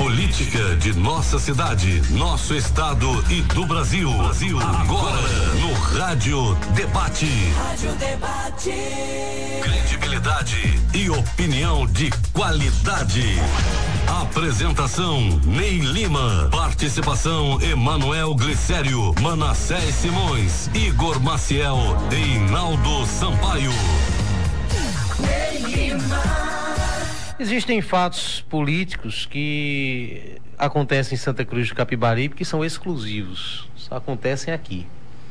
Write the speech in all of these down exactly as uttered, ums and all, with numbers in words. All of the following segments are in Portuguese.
política de nossa cidade, nosso estado e do Brasil. Brasil. Agora no Rádio Debate. Rádio Debate. Credibilidade e opinião de qualidade. Apresentação Ney Lima. Participação Emanuel Glicério, Manassés Simões, Igor Maciel e Inaldo Sampaio. Ney Lima. Existem fatos políticos que acontecem em Santa Cruz do Capibaribe que são exclusivos, só acontecem aqui.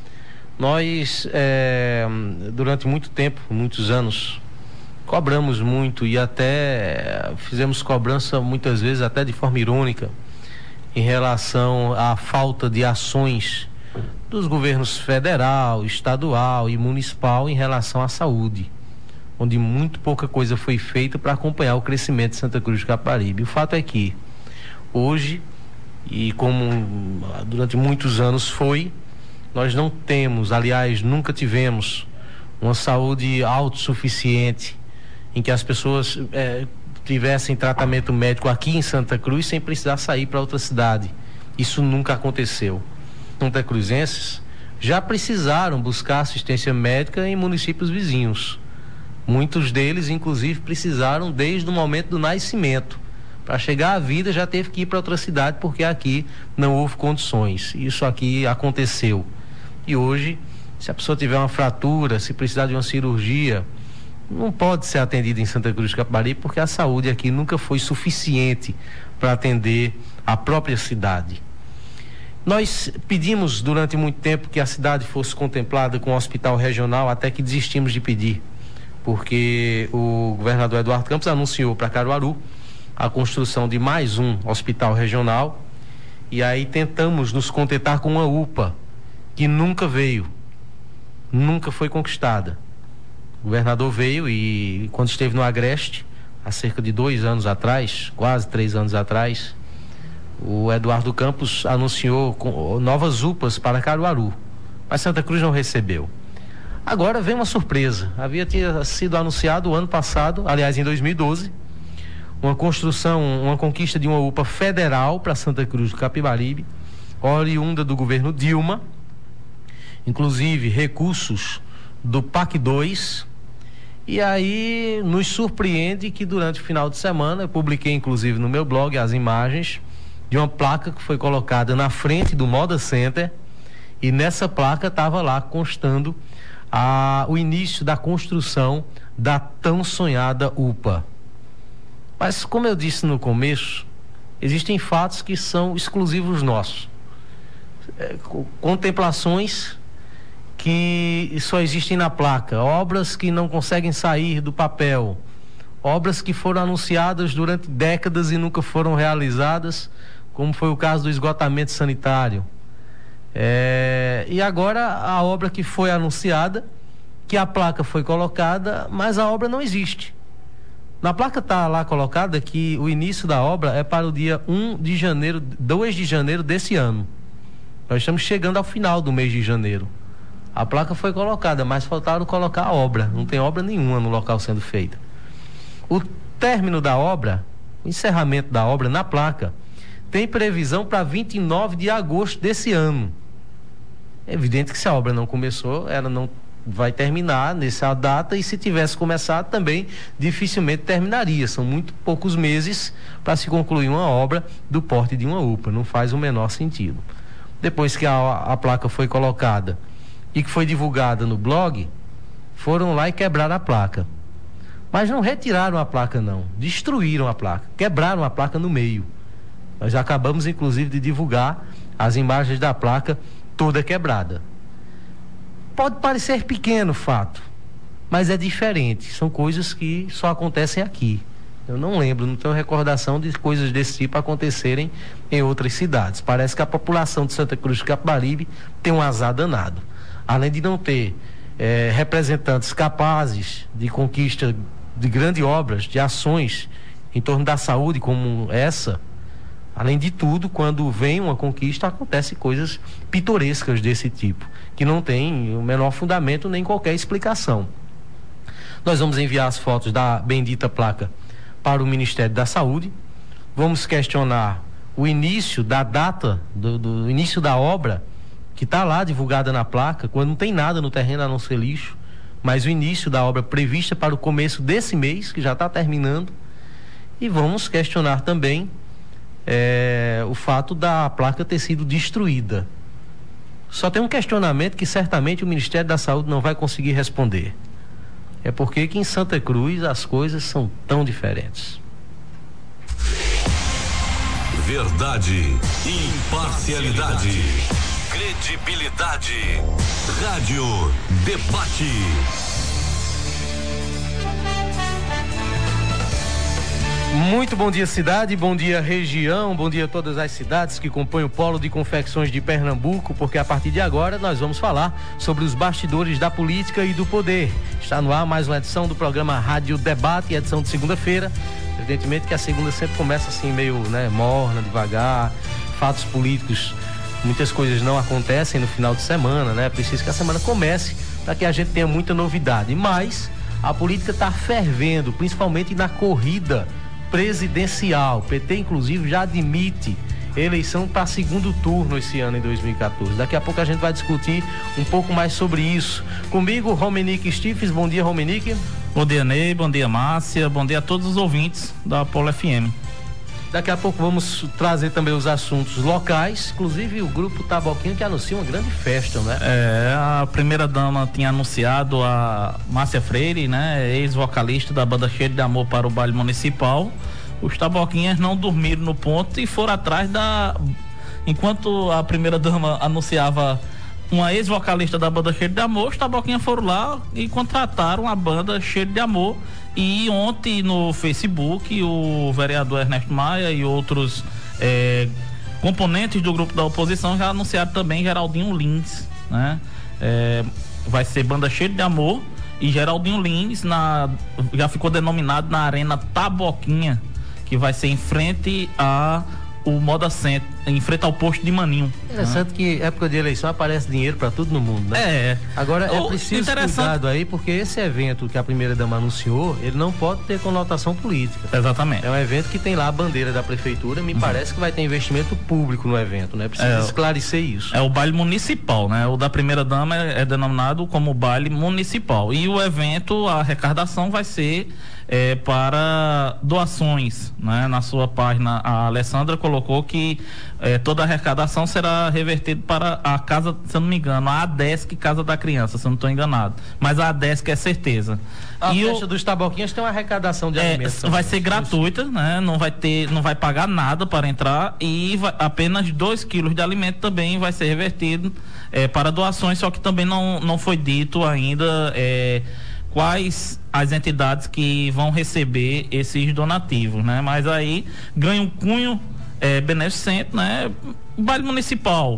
Nós, é, durante muito tempo, muitos anos, cobramos muito e até fizemos cobrança muitas vezes até de forma irônica em relação à falta de ações dos governos federal, estadual e municipal em relação à saúde, onde muito pouca coisa foi feita para acompanhar o crescimento de Santa Cruz do Capibaribe. O fato é que hoje, e como durante muitos anos foi, nós não temos, aliás, nunca tivemos uma saúde autossuficiente em que as pessoas é, tivessem tratamento médico aqui em Santa Cruz sem precisar sair para outra cidade. Isso nunca aconteceu. Santa Cruzenses já precisaram buscar assistência médica em municípios vizinhos. Muitos deles, inclusive, precisaram desde o momento do nascimento. Para chegar à vida já teve que ir para outra cidade porque aqui não houve condições. Isso aqui aconteceu. E hoje, se a pessoa tiver uma fratura, se precisar de uma cirurgia, não pode ser atendida em Santa Cruz do Capibaribe porque a saúde aqui nunca foi suficiente para atender a própria cidade. Nós pedimos durante muito tempo que a cidade fosse contemplada com um hospital regional, até que desistimos de pedir, porque o governador Eduardo Campos anunciou para Caruaru a construção de mais um hospital regional, e aí tentamos nos contentar com uma U P A que nunca veio, nunca foi conquistada. O governador veio e quando esteve no Agreste, há cerca de dois anos atrás, quase três anos atrás, o Eduardo Campos anunciou novas U P As para Caruaru, mas Santa Cruz não recebeu. Agora vem uma surpresa. Havia tinha sido anunciado o ano passado, aliás em dois mil e doze, uma construção, uma conquista de uma U P A federal para Santa Cruz do Capibaribe, oriunda do governo Dilma, inclusive recursos do P A C dois, e aí nos surpreende que durante o final de semana, eu publiquei inclusive no meu blog as imagens de uma placa que foi colocada na frente do Moda Center, e nessa placa estava lá constando A, o início da construção da tão sonhada U P A. Mas, como eu disse no começo, existem fatos que são exclusivos nossos. É, contemplações que só existem na placa, obras que não conseguem sair do papel, obras que foram anunciadas durante décadas e nunca foram realizadas, como foi o caso do esgotamento sanitário. É, e agora a obra que foi anunciada, que a placa foi colocada, mas a obra não existe. Na placa está lá colocada que o início da obra é para o dia um de janeiro, dois de janeiro desse ano. Nós estamos chegando ao final do mês de janeiro. A placa foi colocada, mas faltaram colocar a obra. Não tem obra nenhuma no local sendo feita. O término da obra, o encerramento da obra na placa, tem previsão para vinte e nove de agosto desse ano. É evidente que se a obra não começou, ela não vai terminar nessa data, e se tivesse começado também dificilmente terminaria. São muito poucos meses para se concluir uma obra do porte de uma U P A. Não faz o menor sentido. Depois que a, a placa foi colocada e que foi divulgada no blog, foram lá e quebraram a placa. Mas não retiraram a placa não, destruíram a placa, quebraram a placa no meio. Nós acabamos inclusive de divulgar as imagens da placa toda quebrada. Pode parecer pequeno o fato, mas é diferente. São coisas que só acontecem aqui. Eu não lembro, não tenho recordação de coisas desse tipo acontecerem em outras cidades. Parece que a população de Santa Cruz do Capibaribe tem um azar danado. Além de não ter eh, representantes capazes de conquista de grandes obras, de ações em torno da saúde como essa, além de tudo, quando vem uma conquista, acontecem coisas pitorescas desse tipo, que não tem o menor fundamento nem qualquer explicação. Nós vamos enviar as fotos da bendita placa para o Ministério da Saúde. vamos questionar o início da data, do, do início da obra, que está lá divulgada na placa, quando não tem nada no terreno a não ser lixo, mas o início da obra prevista para o começo desse mês, que já está terminando. E vamos questionar também é, o fato da placa ter sido destruída. Só tem um questionamento que certamente o Ministério da Saúde não vai conseguir responder. É porque que em Santa Cruz as coisas são tão diferentes. Verdade, imparcialidade, credibilidade. Rádio Debate. Muito bom dia, cidade, bom dia, região, bom dia a todas as cidades que compõem o Polo de Confecções de Pernambuco, porque a partir de agora nós vamos falar sobre os bastidores da política e do poder. Está no ar mais uma edição do programa Rádio Debate, edição de segunda-feira. Evidentemente que a segunda sempre começa assim meio, né, morna, devagar, fatos políticos, muitas coisas não acontecem no final de semana, né? É preciso que a semana comece para que a gente tenha muita novidade, mas a política está fervendo, principalmente na corrida presidencial. O P T inclusive já admite eleição para segundo turno esse ano, em dois mil e quatorze. Daqui a pouco a gente vai discutir um pouco mais sobre isso. Comigo, Romenick Stifes. Bom dia, Romenick. Bom dia, Ney. Bom dia, Márcia. Bom dia a todos os ouvintes da Polo F M. Daqui a pouco vamos trazer também os assuntos locais, inclusive o grupo Taboquinha, que anuncia uma grande festa, né? É, a primeira dama tinha anunciado, a Márcia Freire, né, ex-vocalista da banda Cheiro de Amor, para o baile municipal. Os Taboquinhas não dormiram no ponto e foram atrás da... Enquanto a primeira dama anunciava uma ex-vocalista da banda Cheiro de Amor, os Taboquinhas foram lá e contrataram a banda Cheiro de Amor. E ontem no Facebook o vereador Ernesto Maia e outros é, componentes do grupo da oposição já anunciaram também Geraldinho Lins, né? É, vai ser banda Cheiro de Amor e Geraldinho Lins na, já ficou denominado na Arena Taboquinha, que vai ser em frente a o Moda Center, em frente ao posto de Maninho. Interessante, né? Que época de eleição aparece dinheiro para todo no mundo, né? É. Agora é preciso cuidado aí, porque esse evento que a primeira dama anunciou, ele não pode ter conotação política. Exatamente. É um evento que tem lá a bandeira da prefeitura, me uhum. parece que vai ter investimento público no evento, né? Precisa é, esclarecer isso. É o baile municipal, né? O da primeira dama é, é denominado como baile municipal. E o evento, a arrecadação vai ser É, para doações, né? Na sua página a Alessandra colocou que é, toda a arrecadação será revertida para a casa, se eu não me engano, a ADESC Casa da Criança, se eu não estou enganado, mas a ADESC é certeza. A e festa o, dos Taboquinhas tem uma arrecadação de é, alimentos. Vai ser gratuita, né? Não vai ter, não vai pagar nada para entrar e vai, apenas dois quilos de alimento também vai ser revertido é, para doações, só que também não, não foi dito ainda é, quais as entidades que vão receber esses donativos, né? Mas aí ganha um cunho é, beneficente, né? Baile municipal.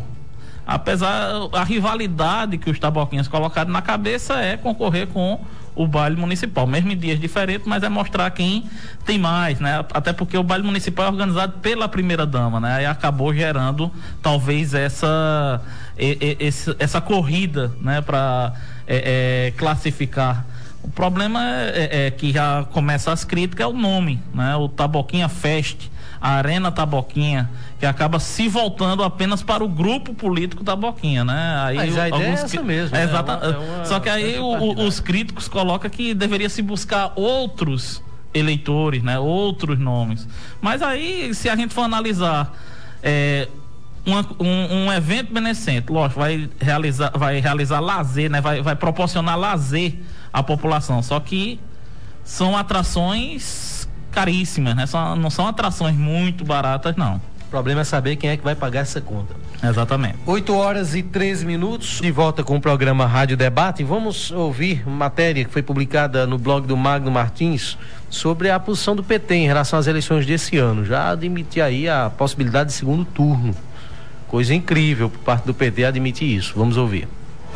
Apesar a rivalidade que os Taboquinhas colocaram na cabeça é concorrer com o baile municipal, mesmo em dias diferentes, mas é mostrar quem tem mais, né? Até porque o baile municipal é organizado pela primeira dama, né? E acabou gerando talvez essa essa, essa corrida, né? Para é, é, classificar. O problema é, é que já começa as críticas, é o nome, né? O Taboquinha Fest, a Arena Taboquinha, que acaba se voltando apenas para o grupo político Taboquinha, né? Aí Mas o, a ideia alguns, é essa mesmo. É, né? exata, é uma, é uma, só que aí o, os críticos colocam que deveria se buscar outros eleitores, né? Outros nomes. Mas aí, se a gente for analisar é, uma, um, um evento beneficente, lógico, vai realizar, vai realizar lazer, né? Vai, vai proporcionar lazer à população, só que são atrações caríssimas, né? São, não são atrações muito baratas, não. O problema é saber quem é que vai pagar essa conta. Exatamente. oito horas e treze minutos, de volta com o programa Rádio Debate. Vamos ouvir matéria que foi publicada no blog do Magno Martins sobre a posição do P T em relação às eleições desse ano. Já admitir aí a possibilidade de segundo turno. Coisa incrível por parte do P T admitir isso. Vamos ouvir.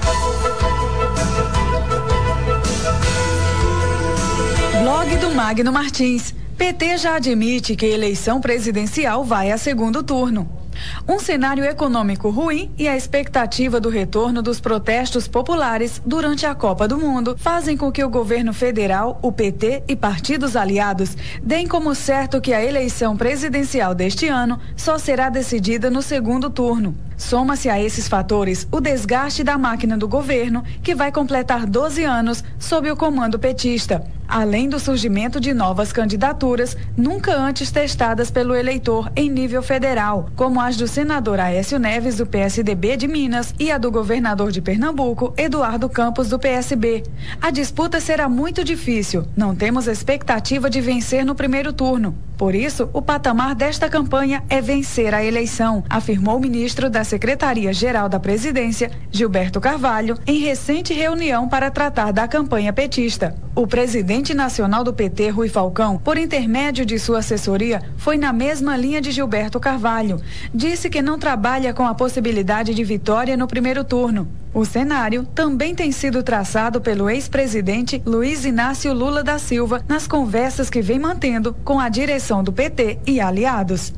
Blog do Magno Martins. P T já admite que a eleição presidencial vai a segundo turno. Um cenário econômico ruim e a expectativa do retorno dos protestos populares durante a Copa do Mundo fazem com que o governo federal, o P T e partidos aliados deem como certo que a eleição presidencial deste ano só será decidida no segundo turno. Soma-se a esses fatores o desgaste da máquina do governo, que vai completar doze anos sob o comando petista, além do surgimento de novas candidaturas nunca antes testadas pelo eleitor em nível federal, como as do senador Aécio Neves, do P S D B de Minas, e a do governador de Pernambuco, Eduardo Campos, do P S B. A disputa será muito difícil, não temos expectativa de vencer no primeiro turno. Por isso, o patamar desta campanha é vencer a eleição, afirmou o ministro da Secretaria-Geral da Presidência, Gilberto Carvalho, em recente reunião para tratar da campanha petista. O presidente nacional do P T, Rui Falcão, por intermédio de sua assessoria, foi na mesma linha de Gilberto Carvalho. Disse que não trabalha com a possibilidade de vitória no primeiro turno. O cenário também tem sido traçado pelo ex-presidente Luiz Inácio Lula da Silva nas conversas que vem mantendo com a direção do P T e aliados.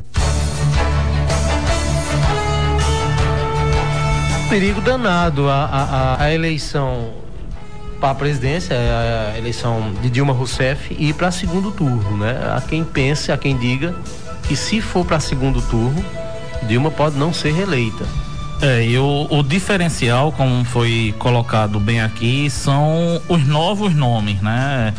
Perigo danado a, a, a eleição para a presidência, a eleição de Dilma Rousseff, ir para segundo turno, né? Há quem pense, há quem diga que se for para segundo turno, Dilma pode não ser reeleita. É, e o, o diferencial, como foi colocado bem aqui, são os novos nomes, né?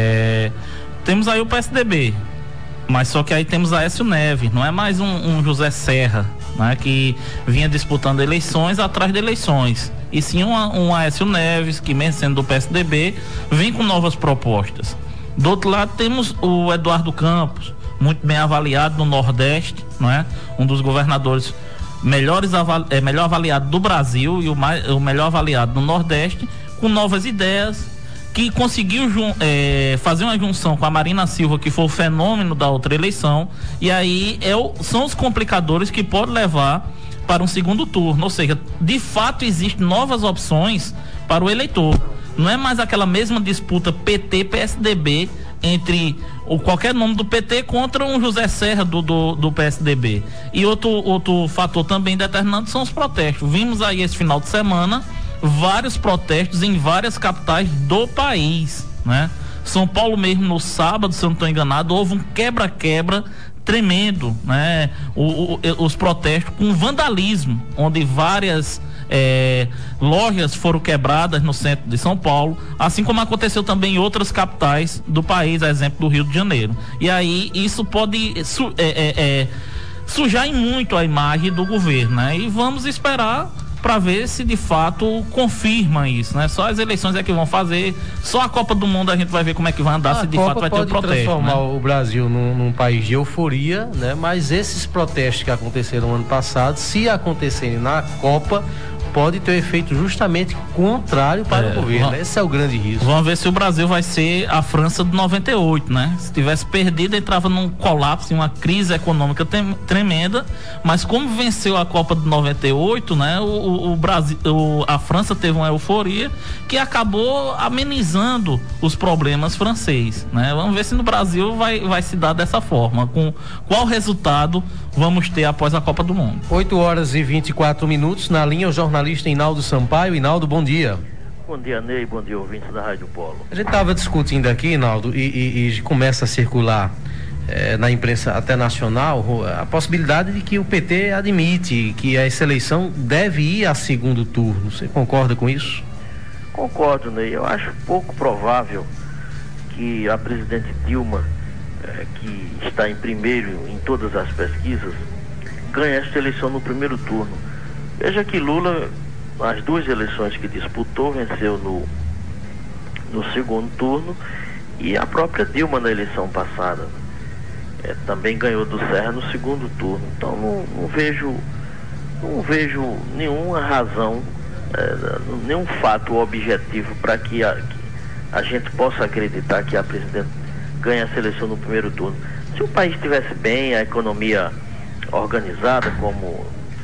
É, temos aí o P S D B, mas só que aí temos Aécio Neves, não é mais um, um José Serra, né? Que vinha disputando eleições atrás de eleições, e sim um, um Aécio Neves, que mesmo sendo do P S D B, vem com novas propostas. Do outro lado temos o Eduardo Campos, muito bem avaliado no Nordeste, não é? Um dos governadores melhores avali- é, melhor avaliado do Brasil e o, mais, o melhor avaliado no Nordeste, com novas ideias, que conseguiu jun- é, fazer uma junção com a Marina Silva, que foi o fenômeno da outra eleição, e aí é o, são os complicadores que podem levar para um segundo turno. Ou seja, de fato existem novas opções para o eleitor. Não é mais aquela mesma disputa P T P S D B entre o qualquer nome do P T contra um José Serra do, do, do P S D B. E outro, outro fator também determinante são os protestos. Vimos aí esse final de semana vários protestos em várias capitais do país, né? São Paulo mesmo, no sábado, se eu não estou enganado, houve um quebra-quebra tremendo, né? O, o, os protestos com vandalismo, onde várias é, lojas foram quebradas no centro de São Paulo, assim como aconteceu também em outras capitais do país, a exemplo do Rio de Janeiro. E aí isso pode su, é, é, é, sujar em muito a imagem do governo, né? E vamos esperar para ver se de fato confirma isso, né? Só as eleições é que vão fazer, só a Copa do Mundo a gente vai ver como é que vai andar, a se de Copa fato vai ter o protesto, transformar, né? o Brasil num, num país de euforia, né? Mas esses protestos que aconteceram ano passado, se acontecerem na Copa, pode ter um efeito justamente contrário para é, o governo. Vamos, esse é o grande risco. Vamos ver se o Brasil vai ser a França de noventa e oito, né? Se tivesse perdido, entrava num colapso, em uma crise econômica tem, tremenda, mas como venceu a Copa de noventa e oito, né? O, o, o Brasil, o, a França teve uma euforia que acabou amenizando os problemas franceses, né? Vamos ver se no Brasil vai, vai se dar dessa forma, com qual resultado vamos ter após a Copa do Mundo. oito horas e vinte e quatro minutos, na linha o jornalista Inaldo Sampaio. Inaldo, bom dia. Bom dia, Ney, bom dia, ouvintes da Rádio Polo. A gente estava discutindo aqui, Inaldo, e, e, e começa a circular eh, na imprensa até nacional a possibilidade de que o P T admite que essa eleição deve ir a segundo turno. Você concorda com isso? Concordo, Ney. Eu acho pouco provável que a presidente Dilma, eh, que está em primeiro em todas as pesquisas, ganhe esta eleição no primeiro turno. Veja que Lula, as duas eleições que disputou, venceu no, no segundo turno, e a própria Dilma na eleição passada é, também ganhou do Serra no segundo turno. Então não, não vejo não vejo nenhuma razão, é, nenhum fato objetivo para que a, que a gente possa acreditar que a presidente ganhe essa eleição no primeiro turno. Se o país estivesse bem, a economia organizada, como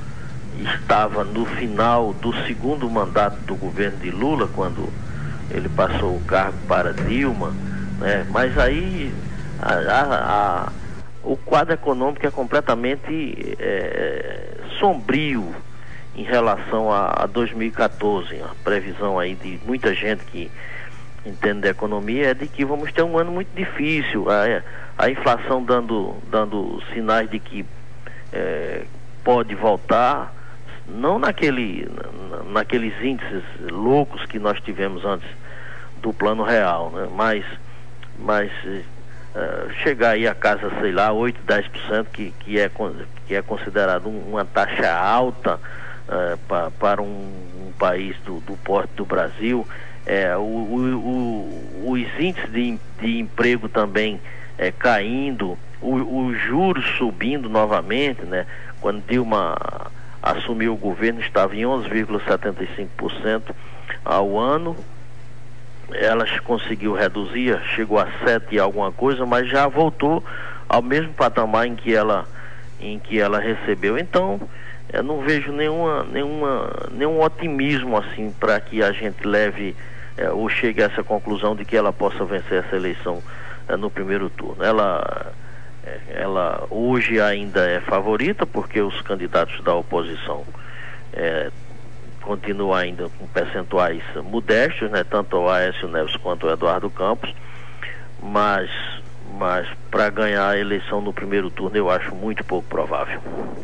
estava no final do segundo mandato do governo de Lula, quando ele passou o cargo para Dilma, né? Mas aí a, a, o quadro econômico é completamente é, sombrio em relação a, a dois mil e quatorze. A previsão aí de muita gente que entende da economia é de que vamos ter um ano muito difícil, a, a inflação dando, dando sinais de que é, pode voltar, não naquele, na, naqueles índices loucos que nós tivemos antes do plano real, né? mas, mas uh, chegar aí a casa, sei lá, oito, dez por cento, que, que, é, que é considerado um, uma taxa alta uh, pa, para um, um país do, do porte do Brasil. É, o, o, o, os índices de, de emprego também é, caindo, os juros subindo novamente, né? Quando Dilma assumiu o governo estava em onze vírgula setenta e cinco por cento ao ano, ela conseguiu reduzir, chegou a sete e alguma coisa, mas já voltou ao mesmo patamar em que ela, em que ela recebeu. Então, eu não vejo nenhuma, nenhuma, nenhum otimismo assim para que a gente leve É, ou chegue a essa conclusão de que ela possa vencer essa eleição é, no primeiro turno. Ela, é, ela hoje ainda é favorita porque os candidatos da oposição é, continuam ainda com percentuais modestos, né, tanto o Aécio Neves quanto o Eduardo Campos, mas, mas para ganhar a eleição no primeiro turno eu acho muito pouco provável.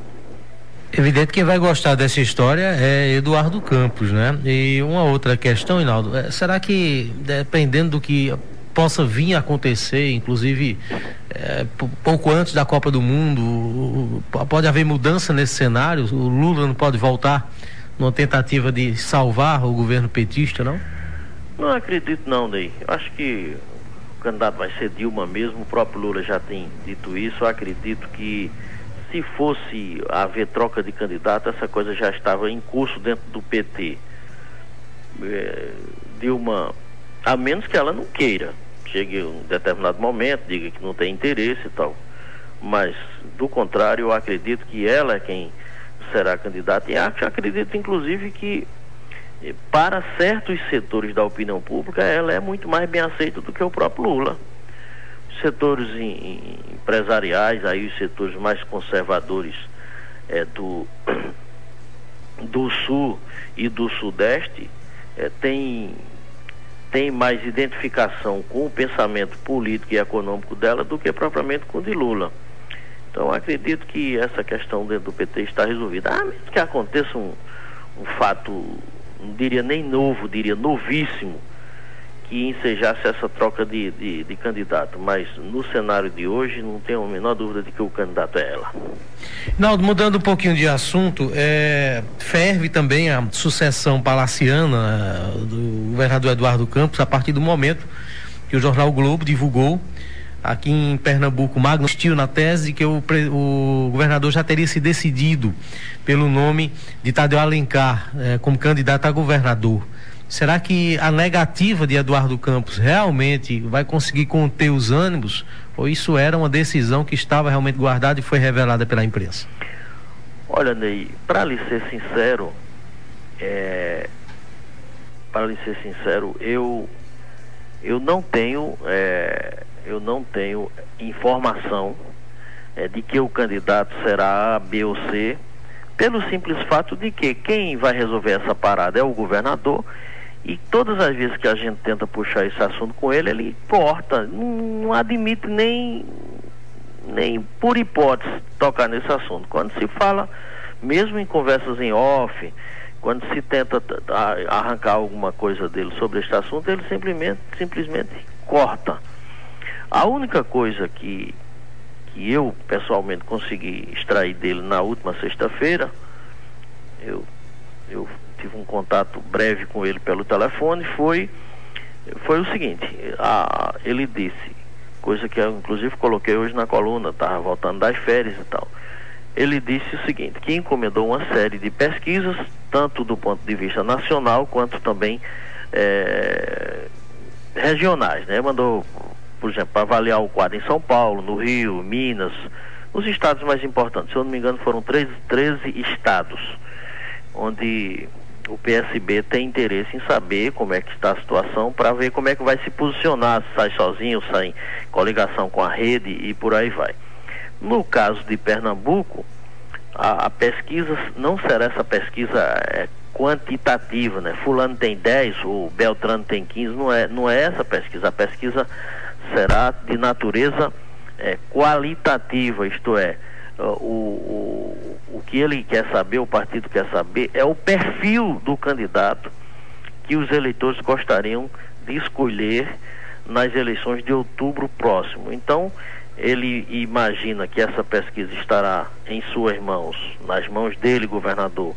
Evidente que quem vai gostar dessa história é Eduardo Campos, né? E uma outra questão, Hinaldo, é, será que, dependendo do que possa vir a acontecer, inclusive é, pouco antes da Copa do Mundo, pode haver mudança nesse cenário? O Lula não pode voltar numa tentativa de salvar o governo petista, não? Não acredito não, Ney. Acho que o candidato vai ser Dilma mesmo, o próprio Lula já tem dito isso. Eu acredito que se fosse haver troca de candidato, essa coisa já estava em curso dentro do P T. É, Dilma, a menos que ela não queira, chegue em um determinado momento, diga que não tem interesse e tal. Mas, do contrário, eu acredito que ela é quem será candidata. E acho, acredito, inclusive, que para certos setores da opinião pública, ela é muito mais bem aceita do que o próprio Lula. Setores em, em empresariais, aí os setores mais conservadores é, do, do Sul e do Sudeste é, tem, tem mais identificação com o pensamento político e econômico dela do que propriamente com o de Lula. Então acredito que essa questão dentro do P T está resolvida. A menos que aconteça um, um fato, não diria nem novo, diria novíssimo, que ensejasse essa troca de, de, de candidato, mas no cenário de hoje não tenho a menor dúvida de que o candidato é ela. Naldo, mudando um pouquinho de assunto, é, ferve também a sucessão palaciana do governador Eduardo Campos a partir do momento que o jornal Globo divulgou aqui em Pernambuco, Magno insistiu na tese que o, o governador já teria se decidido pelo nome de Tadeu Alencar é, como candidato a governador. Será que a negativa de Eduardo Campos realmente vai conseguir conter os ânimos? Ou isso era uma decisão que estava realmente guardada e foi revelada pela imprensa? Olha, Ney, para lhe ser sincero, é, para lhe ser sincero, eu, eu não tenho, é, eu não tenho informação é, de que o candidato será A, B ou C, pelo simples fato de que quem vai resolver essa parada é o governador. E todas as vezes que a gente tenta puxar esse assunto com ele, ele corta, não, não admite nem, nem por hipótese tocar nesse assunto. Quando se fala, mesmo em conversas em off, quando se tenta arrancar alguma coisa dele sobre este assunto, ele simplesmente, simplesmente corta. A única coisa que, que eu pessoalmente consegui extrair dele na última sexta-feira, eu, eu tive um contato breve com ele pelo telefone, foi, foi o seguinte, a, ele disse, coisa que eu inclusive coloquei hoje na coluna, estava voltando das férias e tal, ele disse o seguinte, que encomendou uma série de pesquisas, tanto do ponto de vista nacional, quanto também é, regionais, né? Mandou, por exemplo, para avaliar o quadro em São Paulo, no Rio, Minas, nos estados mais importantes, se eu não me engano foram treze, treze estados, onde o P S B tem interesse em saber como é que está a situação, para ver como é que vai se posicionar, se sai sozinho, sai em coligação com a rede e por aí vai. No caso de Pernambuco, a, a pesquisa não será essa pesquisa é, quantitativa, né? Fulano tem dez, o Beltrano tem quinze, não é, não é essa pesquisa. A pesquisa será de natureza é, qualitativa, isto é, o, o, o que ele quer saber, o partido quer saber, é o perfil do candidato que os eleitores gostariam de escolher nas eleições de outubro próximo. Então, ele imagina que essa pesquisa estará em suas mãos, nas mãos dele, governador,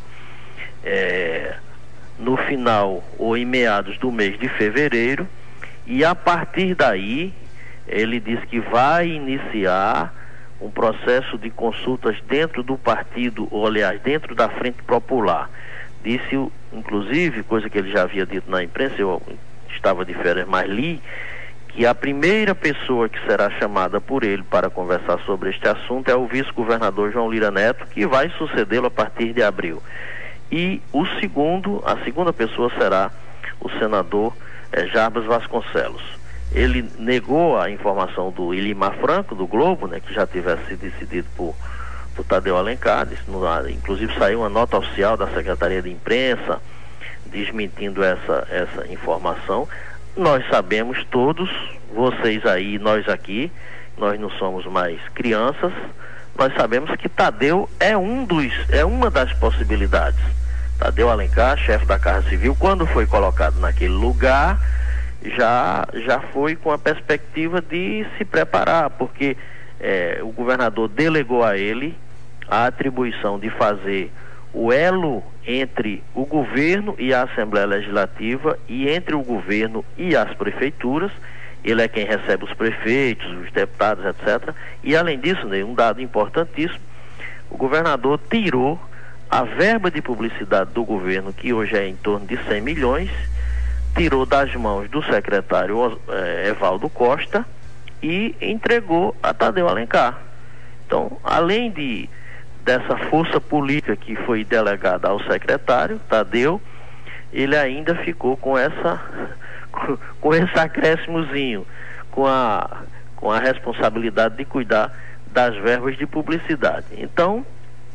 é, no final ou em meados do mês de fevereiro, e a partir daí ele diz que vai iniciar um processo de consultas dentro do partido, ou aliás, dentro da Frente Popular. Disse, inclusive, coisa que ele já havia dito na imprensa, eu estava de férias, mas li, que a primeira pessoa que será chamada por ele para conversar sobre este assunto é o vice-governador João Lira Neto, que vai sucedê-lo a partir de abril. E o segundo, a segunda pessoa será o senador eh, Jarbas Vasconcelos. Ele negou a informação do Ilimar Franco, do Globo, né, que já tivesse sido decidido por, por Tadeu Alencar. Disse, no, inclusive saiu uma nota oficial da Secretaria de Imprensa desmentindo essa, essa informação. Nós sabemos todos, vocês aí, nós aqui, nós não somos mais crianças, nós sabemos que Tadeu é um dos, é uma das possibilidades. Tadeu Alencar, chefe da Casa Civil, quando foi colocado naquele lugar, já, já foi com a perspectiva de se preparar, porque é, o governador delegou a ele a atribuição de fazer o elo entre o governo e a Assembleia Legislativa e entre o governo e as prefeituras. Ele é quem recebe os prefeitos, os deputados, etcétera. E além disso, né, um dado importantíssimo, o governador tirou a verba de publicidade do governo, que hoje é em torno de cem milhões, tirou das mãos do secretário eh, Evaldo Costa e entregou a Tadeu Alencar. Então, além de dessa força política que foi delegada ao secretário Tadeu, ele ainda ficou com essa com, com esse acréscimozinho, com a, com a responsabilidade de cuidar das verbas de publicidade. Então,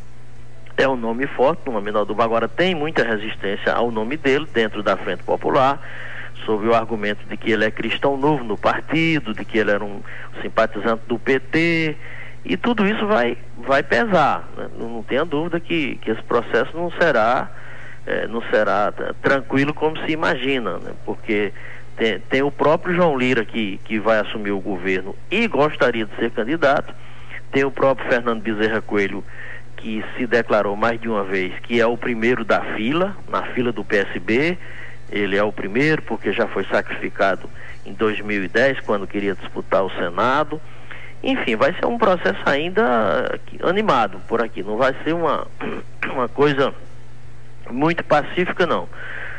é um nome forte, no nome do agora tem muita resistência ao nome dele dentro da Frente Popular, sob o argumento de que ele é cristão novo no partido, de que ele era um simpatizante do P T, e tudo isso vai, vai pesar, né? Não, não tenha dúvida que, que esse processo não será, é, não será tranquilo como se imagina, né? Porque tem, tem o próprio João Lira que, que vai assumir o governo e gostaria de ser candidato, tem o próprio Fernando Bezerra Coelho, que se declarou mais de uma vez que é o primeiro da fila, na fila do P S B, ele é o primeiro porque já foi sacrificado em dois mil e dez, quando queria disputar o Senado. Enfim, vai ser um processo ainda animado por aqui, não vai ser uma, uma coisa muito pacífica não,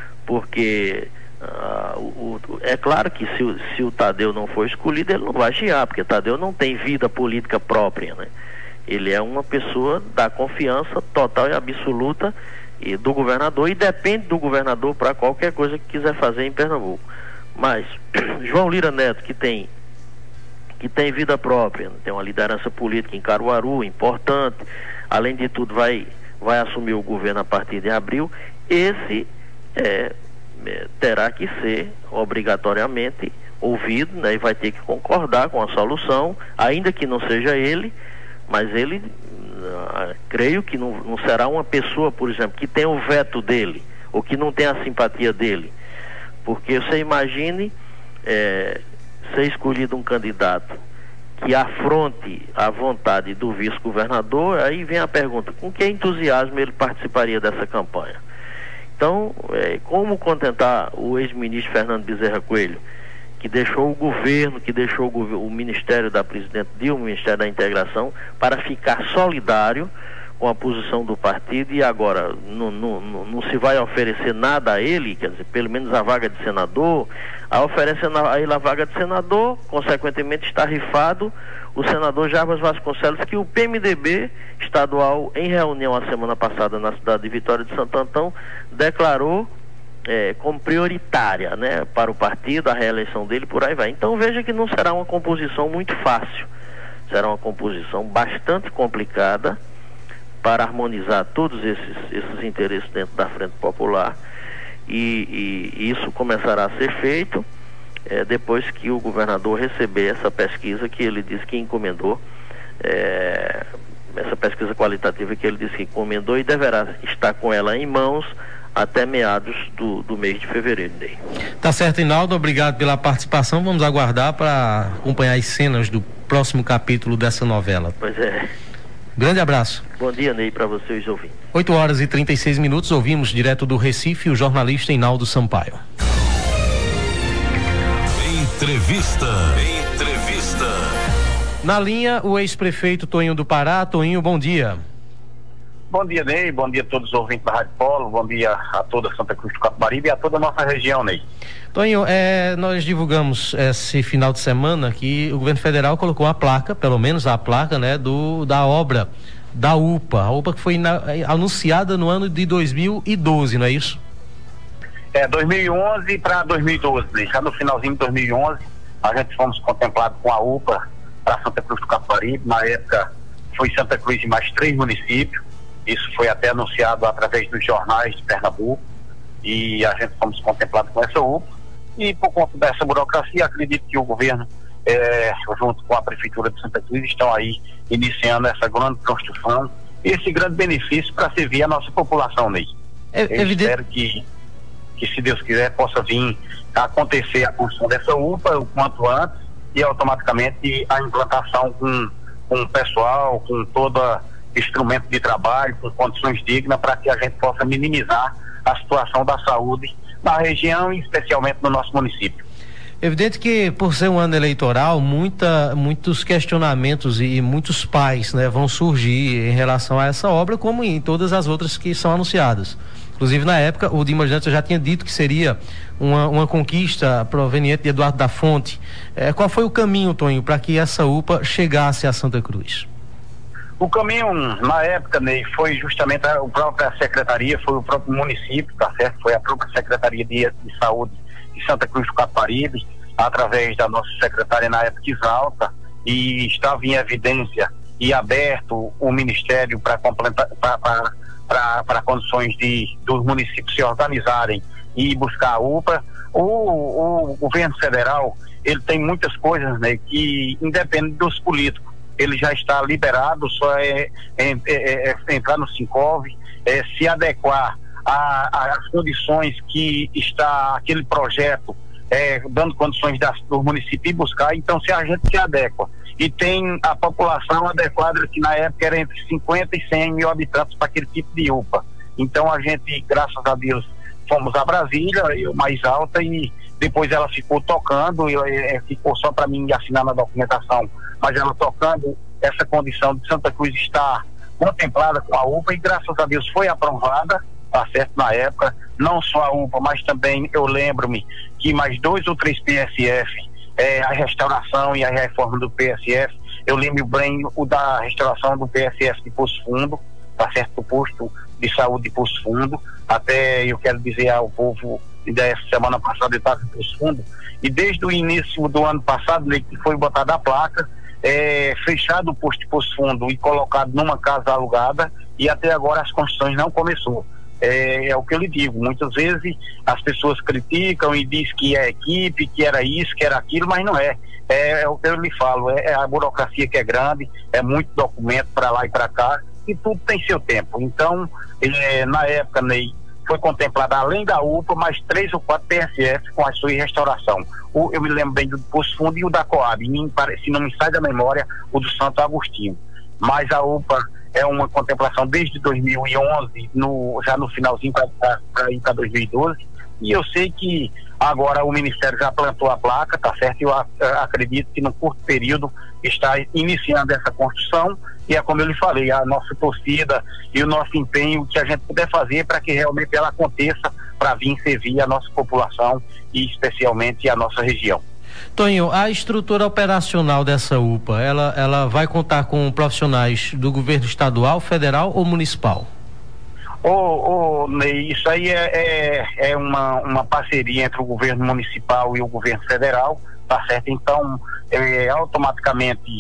porque uh, o, o, é claro que se, se o Tadeu não for escolhido, ele não vai chiar, porque Tadeu não tem vida política própria, né? Ele é uma pessoa da confiança total e absoluta e do governador, e depende do governador para qualquer coisa que quiser fazer em Pernambuco. Mas João Lira Neto, que tem que tem vida própria, tem uma liderança política em Caruaru importante, além de tudo vai, vai assumir o governo a partir de abril, esse é, é, terá que ser obrigatoriamente ouvido, né, e vai ter que concordar com a solução, ainda que não seja ele, mas ele, uh, creio que não, não será uma pessoa, por exemplo, que tem o veto dele, ou que não tem a simpatia dele, porque você imagine é, ser escolhido um candidato que afronte a vontade do vice-governador. Aí vem a pergunta, com que entusiasmo ele participaria dessa campanha? Então, é, como contentar o ex-ministro Fernando Bezerra Coelho, que deixou o governo, que deixou o, governo, o Ministério da Presidente Dilma, o Ministério da Integração, para ficar solidário com a posição do partido, e agora não, não, não, não se vai oferecer nada a ele, quer dizer, pelo menos a vaga de senador, a oferecendo a ele a vaga de senador, consequentemente está rifado o senador Jarbas Vasconcelos, que o P M D B estadual, em reunião a semana passada na cidade de Vitória de Santo Antão, declarou é, como prioritária, né, para o partido, a reeleição dele, por aí vai. Então veja que não será uma composição muito fácil. será uma composição bastante complicada para harmonizar todos esses, esses interesses dentro da Frente Popular, e, e isso começará a ser feito é, depois que o governador receber essa pesquisa que ele disse que encomendou, é, essa pesquisa qualitativa que ele disse que encomendou, e deverá estar com ela em mãos até meados do, do mês de fevereiro. Ney. Tá certo, Hinaldo, obrigado pela participação. Vamos aguardar para acompanhar as cenas do próximo capítulo dessa novela. Pois é. Grande abraço. Bom dia, Ney, para vocês ouvintes. oito horas e trinta e seis minutos, ouvimos direto do Recife o jornalista Hinaldo Sampaio. Entrevista. Entrevista. Na linha, o ex-prefeito Toninho do Pará. Toninho, bom dia. Bom dia, Ney. Bom dia a todos os ouvintes da Rádio Polo. Bom dia a toda Santa Cruz do Capibaribe e a toda a nossa região, Ney. Toninho, é, nós divulgamos esse final de semana que o governo federal colocou a placa, pelo menos a placa, né, do, da obra da U P A. A U P A que foi na, anunciada no ano de dois mil e doze, não é isso? É, dois mil e onze para dois mil e doze, Ney. Já no finalzinho de dois mil e onze, a gente fomos contemplados com a U P A para Santa Cruz do Capibaribe. Na época, foi Santa Cruz e mais três municípios. Isso foi até anunciado através dos jornais de Pernambuco, e a gente fomos contemplados com essa U P A. E por conta dessa burocracia, acredito que o governo, é, junto com a Prefeitura de Santa Cruz, estão aí iniciando essa grande construção, esse grande benefício para servir a nossa população, Ney. É, Eu evidente... espero que, que, se Deus quiser, possa vir a acontecer a construção dessa U P A o quanto antes, e automaticamente a implantação com, com o pessoal, com toda instrumento de trabalho, com condições dignas, para que a gente possa minimizar a situação da saúde na região e especialmente no nosso município. Evidente que, por ser um ano eleitoral, muita, muitos questionamentos e, e muitos pais, né, vão surgir em relação a essa obra, como em todas as outras que são anunciadas. Inclusive, na época, o Dimas Dantas já tinha dito que seria uma, uma conquista proveniente de Eduardo da Fonte. É, qual foi o caminho, Tonho, para que essa U P A chegasse a Santa Cruz? O caminho, na época, Ney, foi justamente a, a própria secretaria, foi o próprio município, tá certo? Foi a própria Secretaria de, de Saúde de Santa Cruz do Capibaribe, através da nossa secretária na época, Isalta, e estava em evidência e aberto o Ministério para para condições de dos municípios se organizarem e buscar a U P A. O, o governo federal, ele tem muitas coisas, né, que independem dos políticos. Ele já está liberado, só é, é, é, é entrar no Sincov, é, se adequar às condições que está aquele projeto, é, dando condições das, do município e buscar. Então, se a gente se adequa e tem a população adequada, que na época era entre cinquenta e cem mil habitantes para aquele tipo de U P A. Então, a gente, graças a Deus, fomos a Brasília, eu mais alta, e depois ela ficou tocando, eu, é, ficou só para mim assinar na documentação, mas ela tocando essa condição de Santa Cruz estar contemplada com a U P A, e graças a Deus foi aprovada, tá certo, na época, não só a U P A, mas também eu lembro-me que mais dois ou três P S F, é, a restauração e a reforma do P S F, eu lembro bem o da restauração do P S F de Poço Fundo, tá certo, do posto de saúde de Poço Fundo. Até eu quero dizer ao povo, dessa semana passada eu estava em Poço Fundo, e desde o início do ano passado, né, que foi botada a placa, é, fechado o posto de Poço Fundo e colocado numa casa alugada, e até agora as construções não começou. É, é o que eu lhe digo, muitas vezes as pessoas criticam e dizem que é equipe, que era isso, que era aquilo, mas não é. É, é o que eu lhe falo, é, é a burocracia que é grande, é muito documento para lá e para cá, e tudo tem seu tempo. Então, é, na época, Ney, foi contemplada, além da U P A, mais três ou quatro P S F com a sua restauração. O, eu me lembro bem do Poço Fundo e o da Coab, se não me sai da memória, o do Santo Agostinho. Mas a U P A é uma contemplação desde dois mil e onze, no, já no finalzinho para ir para dois mil e doze, e eu sei que agora o Ministério já plantou a placa, tá certo? Eu a, a, acredito que no curto período está iniciando essa construção, e é como eu lhe falei, a nossa torcida e o nosso empenho que a gente puder fazer para que realmente ela aconteça, para vir servir a nossa população e especialmente a nossa região. Tonho, a estrutura operacional dessa U P A, ela, ela vai contar com profissionais do governo estadual, federal ou municipal? Ô, ô, Ney, isso aí é, é, é uma, uma parceria entre o governo municipal e o governo federal, tá certo? Então, é, automaticamente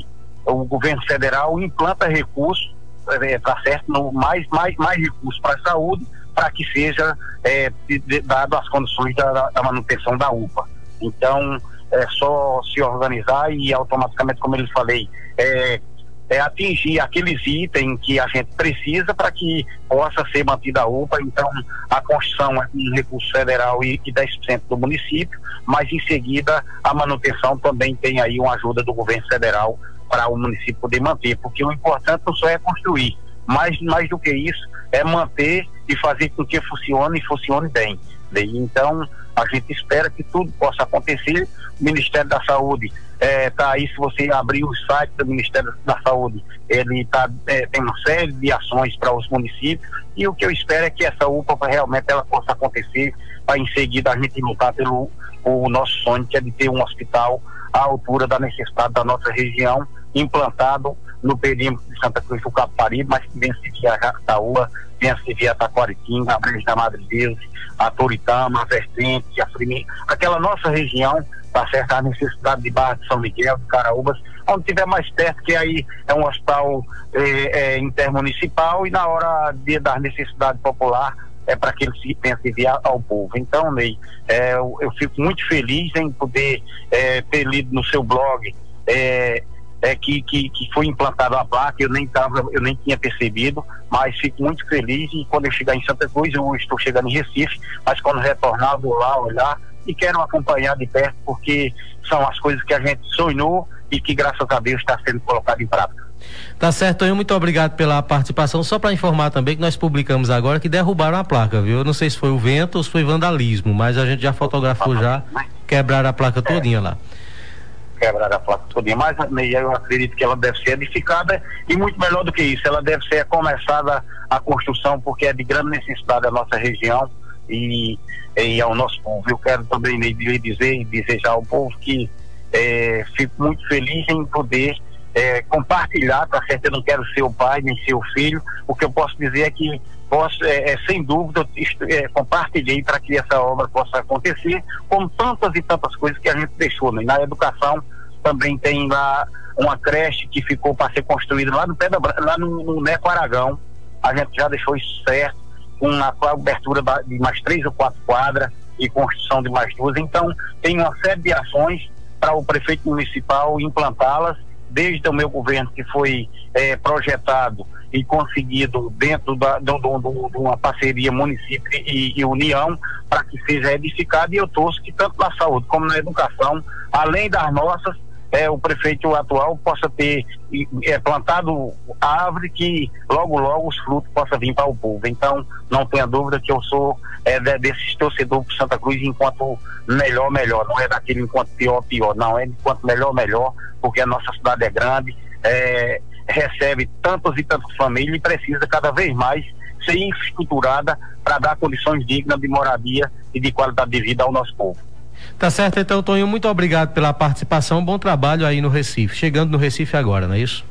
o governo federal implanta recursos, é, tá certo, no, mais, mais, mais recursos para a saúde, para que seja é, dado as condições da, da manutenção da U P A. Então, é só se organizar e automaticamente, como eu lhe falei, é, é atingir aqueles itens que a gente precisa para que possa ser mantida a U P A. Então, a construção é com recurso federal e, e dez por cento do município, mas em seguida a manutenção também tem aí uma ajuda do governo federal para o município poder manter, porque o importante não só é construir, mas mais do que isso é manter e fazer com que funcione e funcione bem. Então, a gente espera que tudo possa acontecer. O Ministério da Saúde está é, aí, se você abrir o site do Ministério da Saúde, ele tá, é, tem uma série de ações para os municípios, e o que eu espero é que essa U P A realmente ela possa acontecer, para em seguida a gente lutar pelo o nosso sonho, que é de ter um hospital à altura da necessidade da nossa região, implantado no perímetro de Santa Cruz do Capibaribe, mas que venha se via Jactaúba, venha se via Taquaritinga, a Brejo da Madre Deus, a Toritama, a Vertente, a Frimi, aquela nossa região, tá certo, a necessidade de Barra de São Miguel, de Caraúbas, onde tiver mais perto, que aí é um hospital é, é, intermunicipal, e na hora de, da necessidade popular é para que ele se pense enviar ao povo. Então, Ney, é, eu, eu fico muito feliz em poder é, ter lido no seu blog é, é, que, que, que foi implantada a placa. Eu nem tava, eu nem tinha percebido, mas fico muito feliz, e quando eu chegar em Santa Cruz, eu estou chegando em Recife, mas quando retornar vou lá olhar e quero acompanhar de perto, porque são as coisas que a gente sonhou e que graças a Deus está sendo colocado em prática. Tá certo, Tonho, muito obrigado pela participação. Só para informar também que nós publicamos agora que derrubaram a placa, viu? Eu não sei se foi o vento ou se foi vandalismo, mas a gente já fotografou já, quebraram a placa todinha lá. Quebraram a placa todinha, mas eu acredito que ela deve ser edificada, e muito melhor do que isso, ela deve ser começada a construção, porque é de grande necessidade da nossa região e, e ao nosso povo. Eu quero também lhe dizer e desejar ao povo que é, fico muito feliz em poder É, compartilhar, tá certo? Eu não quero ser o pai nem ser o filho. O que eu posso dizer é que posso, é, é, sem dúvida, é, compartilhei para que essa obra possa acontecer, como tantas e tantas coisas que a gente deixou, né? Na educação também tem lá uma creche que ficou para ser construída lá no pé da, lá no, no Neco Aragão. A gente já deixou isso certo, com a cobertura de mais três ou quatro quadras e construção de mais duas. Então tem uma série de ações para o prefeito municipal implantá-las, desde o meu governo, que foi é, projetado e conseguido dentro da, de, de, de uma parceria município e, e União, para que seja edificado, e eu torço que tanto na saúde como na educação, além das nossas, é, o prefeito atual possa ter é, plantado árvore que logo logo os frutos possam vir para o povo. Então não tenha dúvida que eu sou é, desses torcedores por Santa Cruz enquanto melhor, melhor, não é daquele enquanto pior, pior, não, é enquanto melhor, melhor, porque a nossa cidade é grande, é, recebe tantas e tantas famílias e precisa cada vez mais ser estruturada para dar condições dignas de moradia e de qualidade de vida ao nosso povo. Tá certo, então, Tonho, muito obrigado pela participação, bom trabalho aí no Recife, chegando no Recife agora, não é isso?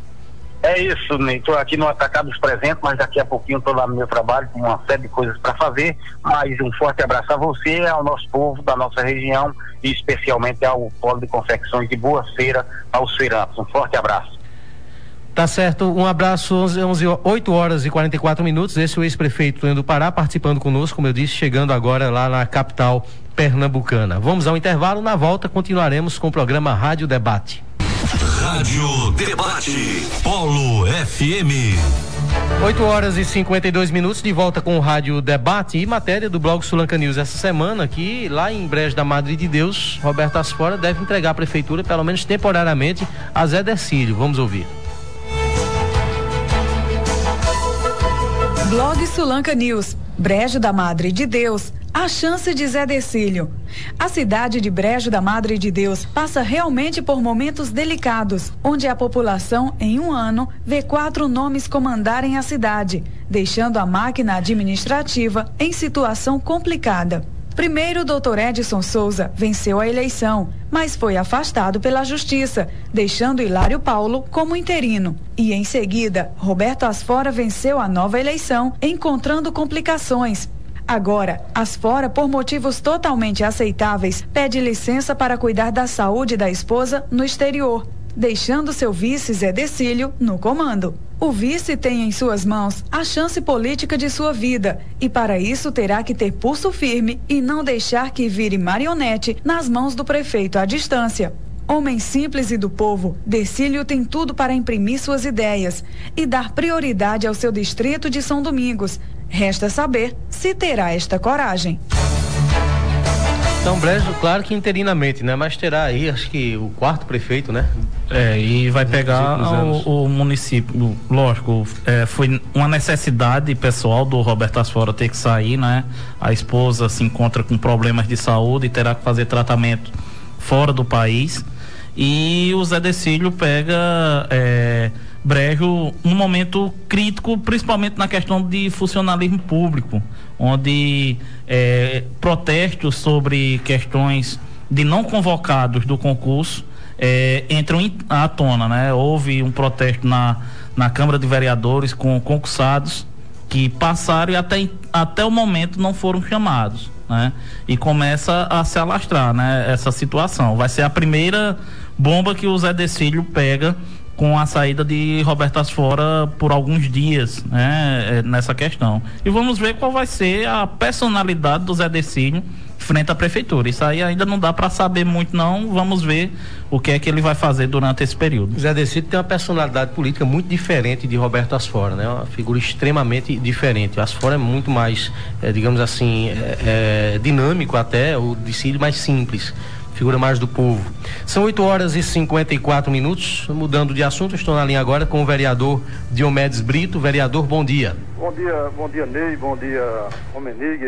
É isso, estou aqui no Atacado dos Presentes, mas daqui a pouquinho estou lá no meu trabalho, com uma série de coisas para fazer, mas um forte abraço a você, ao nosso povo da nossa região e especialmente ao Polo de Confecções de Boa Feira, aos feirantes. Um forte abraço. Tá certo, um abraço, onze, onze, oito horas e quarenta e quatro minutos, esse é o ex-prefeito Tonho do Pará participando conosco, como eu disse, chegando agora lá na capital pernambucana. Vamos ao intervalo, na volta continuaremos com o programa Rádio Debate. Rádio Debate, Polo F M. oito horas e cinquenta e dois minutos, de volta com o Rádio Debate e matéria do blog Sulanca News essa semana, que lá em Brejo da Madre de Deus, Roberto Asfora deve entregar a prefeitura, pelo menos temporariamente, a Zé Decílio. Vamos ouvir. Blog Sulanca News, Brejo da Madre de Deus, a chance de Zé Decílio. A cidade de Brejo da Madre de Deus passa realmente por momentos delicados, onde a população, em um ano, vê quatro nomes comandarem a cidade, deixando a máquina administrativa em situação complicada. Primeiro, o doutor Edson Souza venceu a eleição, mas foi afastado pela Justiça, deixando Hilário Paulo como interino. E em seguida, Roberto Asfora venceu a nova eleição, encontrando complicações. Agora, Asfora, por motivos totalmente aceitáveis, pede licença para cuidar da saúde da esposa no exterior. deixando seu vice Zé Decílio no comando. O vice tem em suas mãos a chance política de sua vida e para isso terá que ter pulso firme e não deixar que vire marionete nas mãos do prefeito à distância. Homem simples e do povo, Decílio tem tudo para imprimir suas ideias e dar prioridade ao seu distrito de São Domingos. Resta saber se terá esta coragem. Então, Brejo, claro que interinamente, né? Mas terá aí, acho que o quarto prefeito, né? É, e vai pegar o, o município, lógico, é, foi uma necessidade pessoal do Roberto Asfora ter que sair, né? A esposa se encontra com problemas de saúde e terá que fazer tratamento fora do país. E o Zé Decílio pega é, Brejo num momento crítico, principalmente na questão de funcionalismo público, onde é, protestos sobre questões de não convocados do concurso é, entram em, à tona, né? Houve um protesto na, na Câmara de Vereadores com concursados que passaram e até, até o momento não foram chamados, né? E começa a se alastrar, né? Essa situação vai ser a primeira bomba que o Zé Decílio pega com a saída de Roberto Asfora por alguns dias, né, nessa questão. E vamos ver qual vai ser a personalidade do Zé Decílio frente à prefeitura. Isso aí ainda não dá para saber muito não, vamos ver o que é que ele vai fazer durante esse período. O Zé Decílio tem uma personalidade política muito diferente de Roberto Asfora, né? Uma figura extremamente diferente. O Asfora é muito mais, é, digamos assim, é, é, dinâmico até, o Decílio mais simples. Figura mais do povo. São oito horas e cinquenta e quatro minutos. Mudando de assunto, estou na linha agora com o vereador Diomedes Brito. Vereador, bom dia. Bom dia, bom dia, Ney, bom dia, Romenig,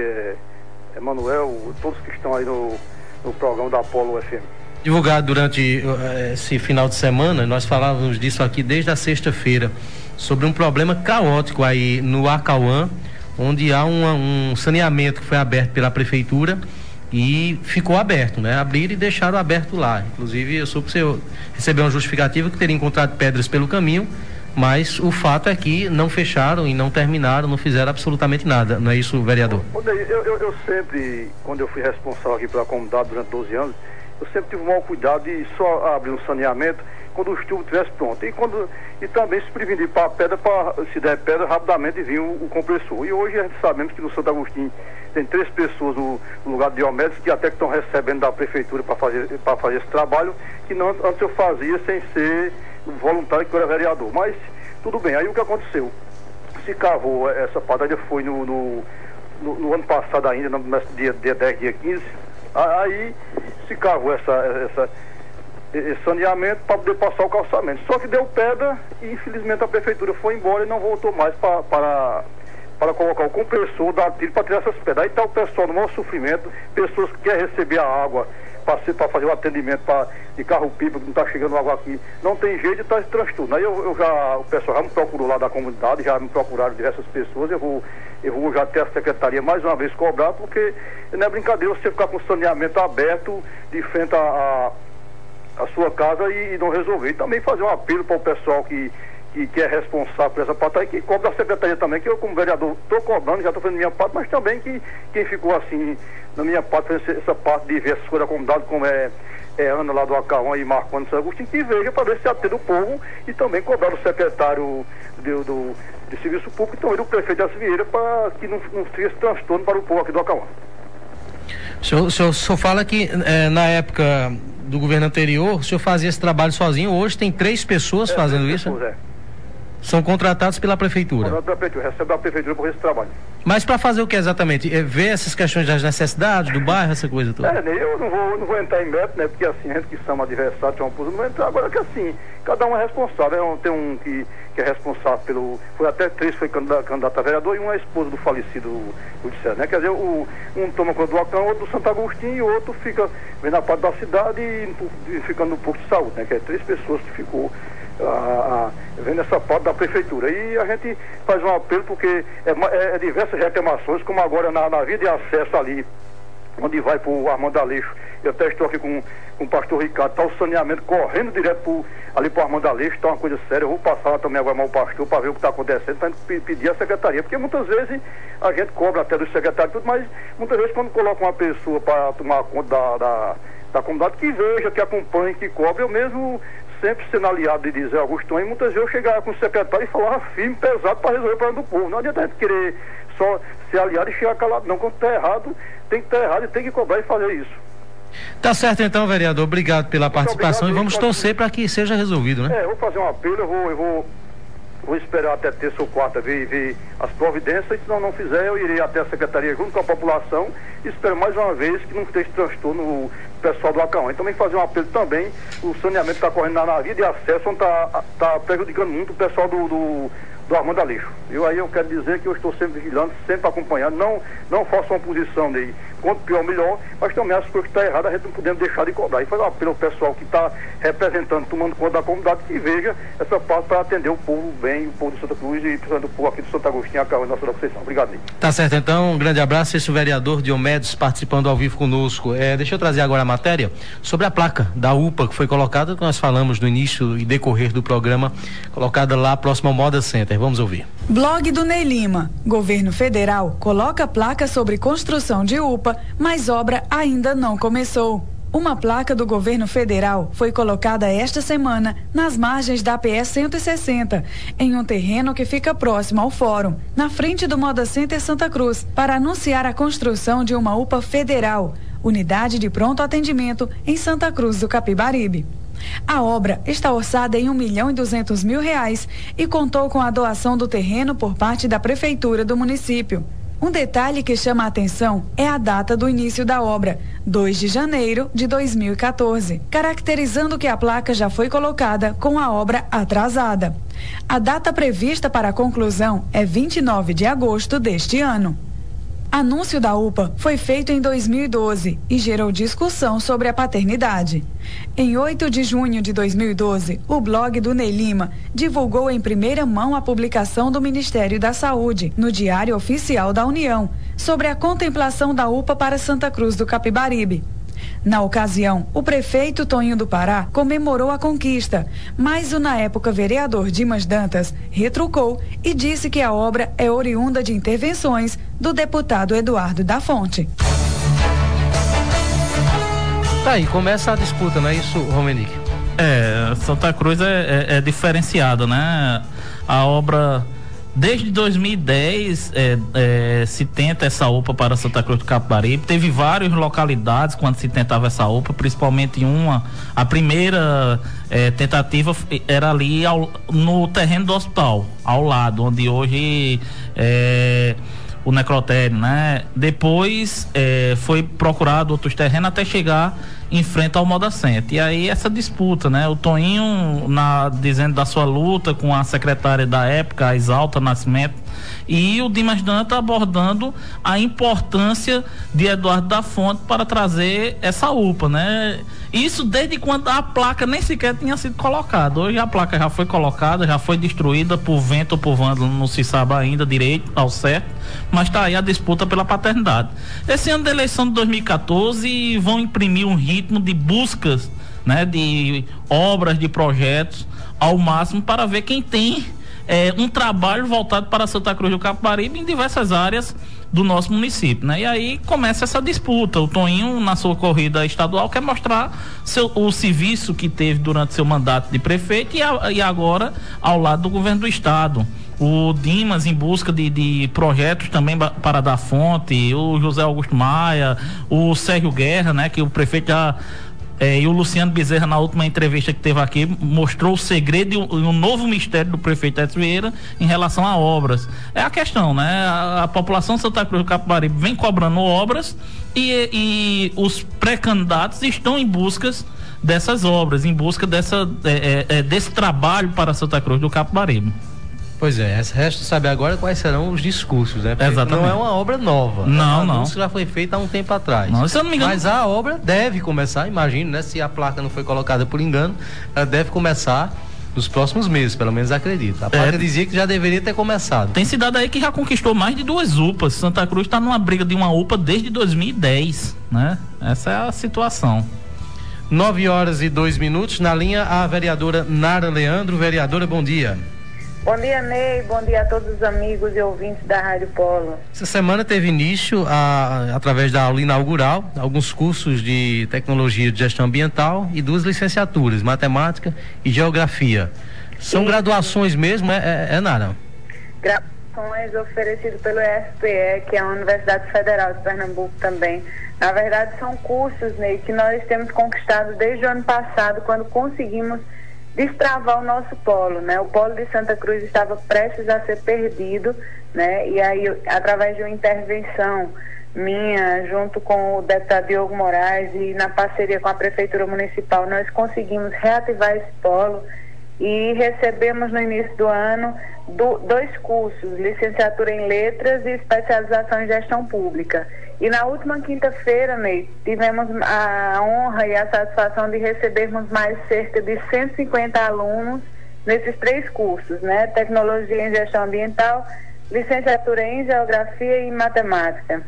Emanuel, todos que estão aí no, no programa da Apolo F M. Divulgado durante uh, esse final de semana, nós falávamos disso aqui desde a sexta-feira, sobre um problema caótico aí no Acauã, onde há uma, um saneamento que foi aberto pela prefeitura e ficou aberto, né? Abriram e deixaram aberto lá. Inclusive, eu soube que você recebeu uma justificativa que teria encontrado pedras pelo caminho, mas o fato é que não fecharam e não terminaram, não fizeram absolutamente nada. Não é isso, vereador? Eu, eu, eu sempre, quando eu fui responsável aqui pela comunidade durante doze anos, eu sempre tive o maior cuidado de só abrir um saneamento quando o estudo estivesse pronto. E, quando, e também se prevenir para a pedra, para, se der pedra, rapidamente vir o, o compressor. E hoje a gente sabemos que no Santo Agostinho tem três pessoas no, no lugar de Diomedes que até que estão recebendo da prefeitura para fazer, para fazer esse trabalho, que não, antes eu fazia sem ser voluntário, que eu era vereador. Mas tudo bem, aí o que aconteceu? Se cavou essa parte, ainda foi no, no, no, no ano passado ainda, no dia, dia dez, dia quinze, aí se cavou essa, essa, esse saneamento para poder passar o calçamento. Só que deu pedra e infelizmente a prefeitura foi embora e não voltou mais pra, para... para colocar o compressor, dar tiro para tirar essas pedras. Aí está o pessoal no maior sofrimento, pessoas que querem receber a água para fazer o atendimento pra, de carro-pipa, que não está chegando água aqui, não tem jeito de estar esse transtorno. Aí eu, eu já, o pessoal já me procurou lá da comunidade, já me procuraram diversas pessoas, eu vou, eu vou já ter a secretaria mais uma vez cobrar, porque não é brincadeira você ficar com o saneamento aberto de frente a, a, a sua casa e, e não resolver. E também fazer um apelo para o pessoal que Que, que é responsável por essa parte aí, que cobra da secretaria também, que eu como vereador estou cobrando, já estou fazendo minha parte, mas também que quem ficou assim, na minha parte, fazendo essa parte de ver essas coisas da comunidade, como é, é Ana lá do Acauã e Marconi São Agostinho, que veja para ver se atende o povo e também cobrar do secretário do, do, de Serviço Público e também do prefeito das Vieiras para que não, não seja esse transtorno para o povo aqui do Acauã. O senhor, o senhor, o senhor fala que é, na época do governo anterior, o senhor fazia esse trabalho sozinho, hoje tem três pessoas é, fazendo três isso? Pessoas, é. São contratados pela prefeitura. Contratados pela prefeitura, recebe da prefeitura por esse trabalho. Mas para fazer o que exatamente? É ver essas questões das necessidades do bairro, essa coisa toda? É, eu não vou, não vou entrar em mérito, né? Porque assim, a gente que chama adversário, tem uma posição, não vai entrar. Agora que assim, cada um é responsável. Tem um que, que é responsável pelo. Foi até três, foi candidato, candidato a vereador e uma esposa do falecido Judiciário, né? Quer dizer, o, um toma conta do Acauã, outro do Santo Agostinho e o outro fica vendo a parte da cidade e, e ficando no posto de saúde, né? Que é três pessoas que ficou. A, a, vendo essa parte da prefeitura e a gente faz um apelo porque é, é, é diversas reclamações, como agora na, na via de acesso ali onde vai para o Armando Aleixo, eu até estou aqui com, com o pastor Ricardo, está o saneamento correndo direto pro, ali para o Armando Aleixo, está uma coisa séria. Eu vou passar lá também agora mais o pastor para ver o que está acontecendo, para pedir à secretaria, porque muitas vezes a gente cobra até do secretário tudo, mas muitas vezes quando coloca uma pessoa para tomar conta da, da, da comunidade, que veja, que acompanhe, que cobre, eu mesmo sempre sendo aliado de Zé Augusto, e muitas vezes eu chegava com o secretário e falava firme, pesado para resolver o problema do povo. Não adianta a gente querer só ser aliado e chegar calado, não. Quando está errado, tem que estar errado e tem que cobrar e fazer isso. Tá certo então, vereador, obrigado pela Muito participação obrigado, e vamos torcer para que seja resolvido, né? É, eu vou fazer um apelo, eu vou, eu vou, vou esperar até terça ou quarta ver, ver as providências, e se não, não fizer, eu irei até a secretaria junto com a população e espero mais uma vez que não tenha esse transtorno no pessoal do Acauã. E também fazer um apelo também, o saneamento está correndo na, na via de acesso, onde está tá prejudicando muito o pessoal do, do, do Armando Aleixo. Eu aí eu quero dizer que eu estou sempre vigilando, sempre acompanhando, não, não faço uma posição de quanto pior, melhor, mas também as coisas que estão erradas a gente não podemos deixar de cobrar. E fazer um apelo ao pessoal que está representando, tomando conta da comunidade, que veja essa parte para atender o povo bem, o povo de Santa Cruz e principalmente o povo aqui de Santo Agostinho, Acauã e Nossa Senhora da Conceição. Obrigado, Ney. Tá certo então, um grande abraço, esse é o vereador Diomedes participando ao vivo conosco. É, deixa eu trazer agora a matéria sobre a placa da U P A que foi colocada, que nós falamos no início e decorrer do programa, colocada lá próximo ao Moda Center. Vamos ouvir. Blog do Ney Lima. Governo federal coloca placa sobre construção de U P A, mas obra ainda não começou. Uma placa do governo federal foi colocada esta semana nas margens da P S cento e sessenta, em um terreno que fica próximo ao fórum, na frente do Moda Center Santa Cruz, para anunciar a construção de uma U P A federal, unidade de pronto atendimento em Santa Cruz do Capibaribe. A obra está orçada em um milhão e duzentos mil reais e contou com a doação do terreno por parte da prefeitura do município. Um detalhe que chama a atenção é a data do início da obra, dois de janeiro de dois mil e quatorze, caracterizando que a placa já foi colocada com a obra atrasada. A data prevista para a conclusão é vinte e nove de agosto deste ano. Anúncio da U P A foi feito em dois mil e doze e gerou discussão sobre a paternidade. Em oito de junho de dois mil e doze, o blog do Ney Lima divulgou em primeira mão a publicação do Ministério da Saúde, no Diário Oficial da União, sobre a contemplação da U P A para Santa Cruz do Capibaribe. Na ocasião, o prefeito Toninho do Pará comemorou a conquista, mas o na época vereador Dimas Dantas retrucou e disse que a obra é oriunda de intervenções do deputado Eduardo da Fonte. Tá aí, começa a disputa, não é isso, Romenick? É, Santa Cruz é, é, é diferenciada, né? A obra... Desde dois mil e dez é, é, se tenta essa U P A para Santa Cruz do Capibaribe. Teve várias localidades quando se tentava essa U P A, principalmente uma. A primeira é, tentativa era ali ao, no terreno do hospital, ao lado, onde hoje é o necrotério, né? Depois é, foi procurado outros terrenos até chegar em frente ao Moda Center. E aí essa disputa, né? O Toninho na, dizendo da sua luta com a secretária da época, a Exalta Nascimento, e o Dimas Dantas abordando a importância de Eduardo da Fonte para trazer essa U P A, né? Isso desde quando a placa nem sequer tinha sido colocada. Hoje a placa já foi colocada, já foi destruída por vento ou por vândalo, não se sabe ainda direito ao certo, mas está aí a disputa pela paternidade. Esse ano da eleição de dois mil e quatorze vão imprimir um ritmo de buscas, né, de obras, de projetos ao máximo para ver quem tem é, um trabalho voltado para Santa Cruz do Capibaribe em diversas áreas do nosso município, né? E aí começa essa disputa. O Toninho, na sua corrida estadual, quer mostrar seu, o serviço que teve durante seu mandato de prefeito e, a, e agora ao lado do governo do estado. O Dimas em busca de, de projetos também para dar fonte, o José Augusto Maia, o Sérgio Guerra, né? Que o prefeito já... É, e o Luciano Bezerra, na última entrevista que teve aqui, mostrou o segredo e o, um novo mistério do prefeito Edson Vieira em relação a obras. É a questão, né? A, a população de Santa Cruz do Capibaribe vem cobrando obras e, e os pré-candidatos estão em busca dessas obras, em busca dessa, é, é, desse trabalho para Santa Cruz do Capibaribe. Pois é, resta saber agora quais serão os discursos, né? Porque exatamente. Não é uma obra nova. Não, é não. Isso já foi feita há um tempo atrás. Não, se eu não me engano. Mas a obra deve começar, imagino, né? Se a placa não foi colocada por engano, ela deve começar nos próximos meses, pelo menos acredito. A placa é. dizia que já deveria ter começado. Tem cidade aí que já conquistou mais de duas U P As. Santa Cruz está numa briga de uma U P A desde dois mil e dez, né? Essa é a situação. Nove horas e dois minutos. Na linha, a vereadora Nara Leandro. Vereadora, bom dia. Bom dia, Ney. Bom dia a todos os amigos e ouvintes da Rádio Polo. Essa semana teve início, a, através da aula inaugural, alguns cursos de tecnologia de gestão ambiental e duas licenciaturas, matemática e geografia. São Sim. graduações mesmo, é, é, é Nara? Graduações oferecidas pelo U F P E, que é a Universidade Federal de Pernambuco também. Na verdade, são cursos, Ney, que nós temos conquistado desde o ano passado, quando conseguimos destravar o nosso polo, né? O polo de Santa Cruz estava prestes a ser perdido, né? E aí, através de uma intervenção minha, junto com o deputado Diogo Moraes e na parceria com a Prefeitura Municipal, nós conseguimos reativar esse polo e recebemos no início do ano do, dois cursos, licenciatura em letras e especialização em gestão pública. E na última quinta-feira, Ney, tivemos a honra e a satisfação de recebermos mais cerca de cento e cinquenta alunos nesses três cursos, né? Tecnologia em gestão ambiental, licenciatura em geografia e matemática.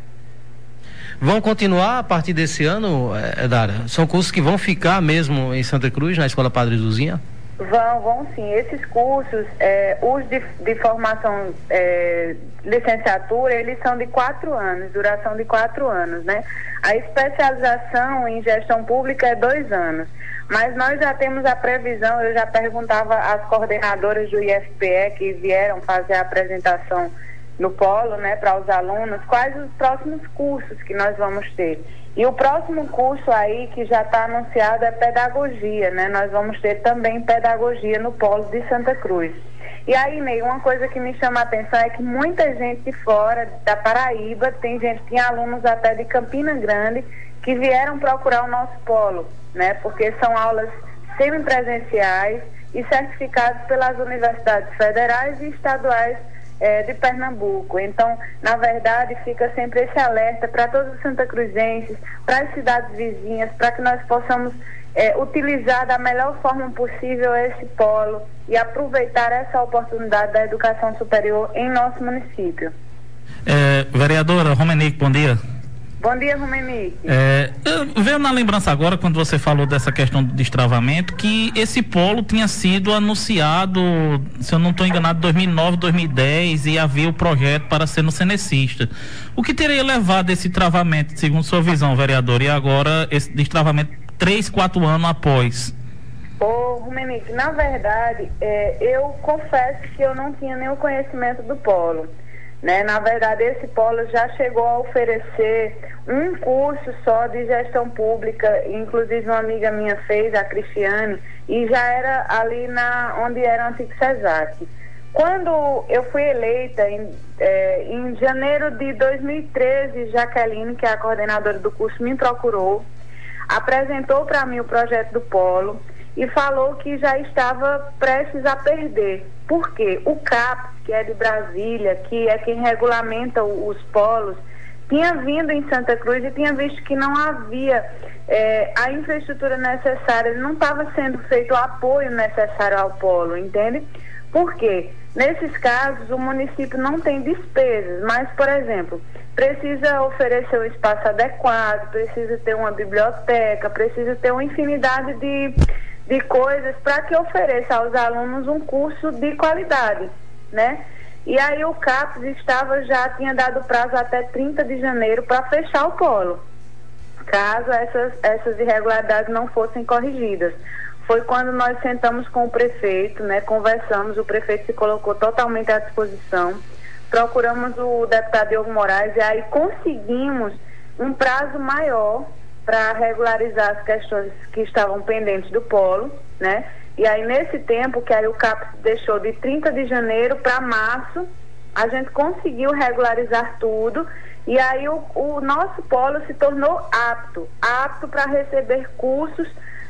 Vão continuar a partir desse ano, Dara? São cursos que vão ficar mesmo em Santa Cruz, na Escola Padre Zuzinha? Vão, vão sim. Esses cursos, é, os de, de formação, é, licenciatura, eles são de quatro anos, duração de quatro anos, né? A especialização em gestão pública é dois anos. Mas nós já temos a previsão, eu já perguntava às coordenadoras do I F P E que vieram fazer a apresentação no polo, né, para os alunos, quais os próximos cursos que nós vamos ter. E o próximo curso aí que já está anunciado é pedagogia, né? Nós vamos ter também pedagogia no polo de Santa Cruz. E aí, Ney, uma coisa que me chama a atenção é que muita gente de fora, da Paraíba, tem gente, tem alunos até de Campina Grande, que vieram procurar o nosso polo, né? Porque são aulas semipresenciais e certificadas pelas universidades federais e estaduais É, de Pernambuco. Então, na verdade, fica sempre esse alerta para todos os santacruzenses, para as cidades vizinhas, para que nós possamos é, utilizar da melhor forma possível esse polo e aproveitar essa oportunidade da educação superior em nosso município. É, vereadora Romenique, bom dia. Bom dia, Romenique. É, veio na lembrança agora, quando você falou dessa questão do destravamento, que esse polo tinha sido anunciado, se eu não estou enganado, em dois mil e nove, dois mil e dez, e havia o projeto para ser no Cenecista. O que teria levado esse travamento, segundo sua visão, vereador, e agora esse destravamento três, quatro anos após? Ô, Romenique, na verdade, é, eu confesso que eu não tinha nenhum conhecimento do polo. Né? Na verdade, esse polo já chegou a oferecer um curso só de gestão pública, inclusive uma amiga minha fez, a Cristiane, e já era ali na, onde era o antigo CESAC. Quando eu fui eleita, em, é, em janeiro de dois mil e treze, Jaqueline, que é a coordenadora do curso, me procurou, apresentou para mim o projeto do polo e falou que já estava prestes a perder. Por quê? O CAPES, que é de Brasília, que é quem regulamenta os polos, tinha vindo em Santa Cruz e tinha visto que não havia é, a infraestrutura necessária, não estava sendo feito o apoio necessário ao polo, entende? Por quê? Nesses casos, o município não tem despesas, mas, por exemplo, precisa oferecer um espaço adequado, precisa ter uma biblioteca, precisa ter uma infinidade de... de coisas para que ofereça aos alunos um curso de qualidade, né? E aí o CAPES estava, já tinha dado prazo até trinta de janeiro para fechar o polo, caso essas, essas irregularidades não fossem corrigidas. Foi quando nós sentamos com o prefeito, né? Conversamos, o prefeito se colocou totalmente à disposição, procuramos o deputado Diogo Moraes e aí conseguimos um prazo maior para regularizar as questões que estavam pendentes do polo, né? E aí nesse tempo, que aí o CAPES deixou de trinta de janeiro para março, a gente conseguiu regularizar tudo e aí o, o nosso polo se tornou apto, apto para receber cursos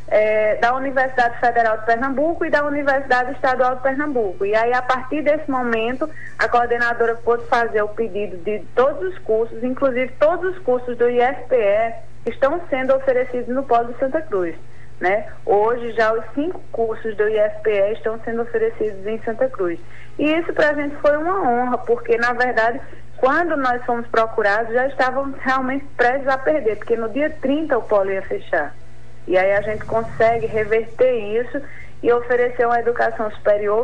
é, da Universidade Federal de Pernambuco e da Universidade Estadual de Pernambuco. E aí a partir desse momento, a coordenadora pôde fazer o pedido de todos os cursos, inclusive todos os cursos do I F P E estão sendo oferecidos no polo de Santa Cruz, né? Hoje já os cinco cursos do I F P E estão sendo oferecidos em Santa Cruz. E isso para a gente foi uma honra, porque na verdade, quando nós fomos procurados, já estávamos realmente prestes a perder, porque no dia trinta o polo ia fechar. E aí a gente consegue reverter isso e oferecer uma educação superior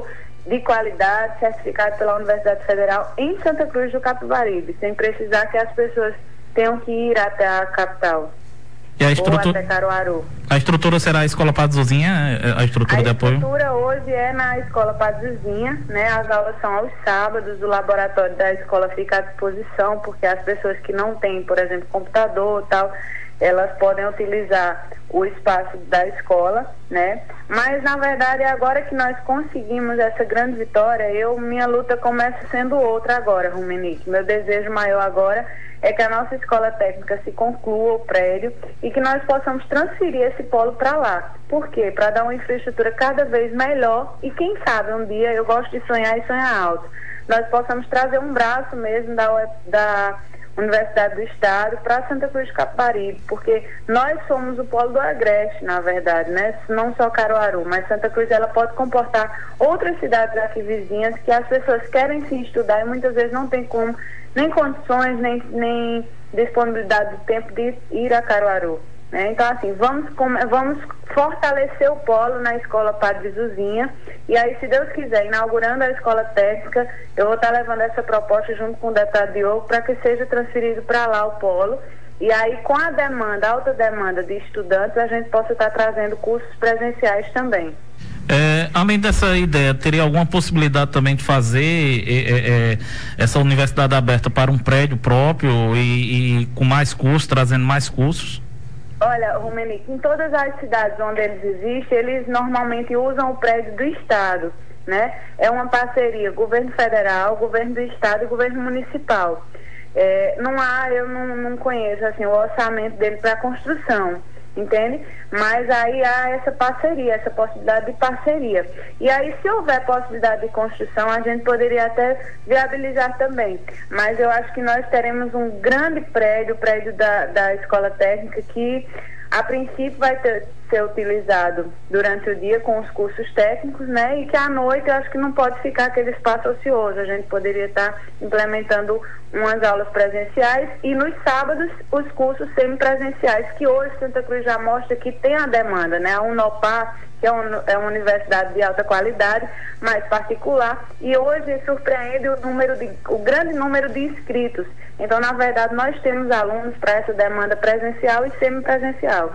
de qualidade, certificado pela Universidade Federal em Santa Cruz do Capibaribe, sem precisar que as pessoas tenham que ir até a capital. E a estrutura, ou até Caruaru. A estrutura será a Escola Padre Zuzinha, a estrutura a de apoio? A estrutura hoje é na Escola Padre Zuzinha, né? As aulas são aos sábados, o laboratório da escola fica à disposição, porque as pessoas que não têm, por exemplo, computador e tal, elas podem utilizar o espaço da escola, né? Mas, na verdade, agora que nós conseguimos essa grande vitória, eu, minha luta começa sendo outra agora, Rumenique. Meu desejo maior agora é que a nossa escola técnica se conclua o prédio e que nós possamos transferir esse polo para lá. Por quê? Para dar uma infraestrutura cada vez melhor e, quem sabe, um dia, eu gosto de sonhar e sonhar alto, nós possamos trazer um braço mesmo da, da Universidade do Estado para Santa Cruz do Capibaribe, porque nós somos o polo do Agreste, na verdade, né? Não só Caruaru, mas Santa Cruz ela pode comportar outras cidades aqui vizinhas que as pessoas querem sim estudar e muitas vezes não tem como, nem condições, nem, nem disponibilidade de tempo de ir a Caruaru. Né? Então, assim, vamos, vamos fortalecer o polo na Escola Padre Zuzinha e aí, se Deus quiser, inaugurando a escola técnica, eu vou estar levando essa proposta junto com o deputado Diogo para que seja transferido para lá o polo e aí, com a demanda, alta demanda de estudantes, a gente possa estar trazendo cursos presenciais também. É, além dessa ideia, teria alguma possibilidade também de fazer é, é, essa universidade aberta para um prédio próprio e, e com mais cursos, trazendo mais cursos? Olha, Rumenique, em todas as cidades onde eles existem, eles normalmente usam o prédio do Estado, né? É uma parceria, governo federal, governo do Estado e governo municipal. É, não há, eu não, não conheço assim, o orçamento dele para construção, entende? Mas aí há essa parceria, essa possibilidade de parceria. E aí, se houver possibilidade de construção, a gente poderia até viabilizar também. Mas eu acho que nós teremos um grande prédio, o prédio da, da Escola Técnica, que a princípio vai ter, ser utilizado durante o dia com os cursos técnicos, né? E que à noite eu acho que não pode ficar aquele espaço ocioso. A gente poderia estar implementando umas aulas presenciais e nos sábados os cursos semipresenciais, que hoje Santa Cruz já mostra que tem a demanda, né? A Unopar, que é, um, é uma universidade de alta qualidade, mais particular, e hoje surpreende o número de, o grande número de inscritos. Então, na verdade, nós temos alunos para essa demanda presencial e semipresencial.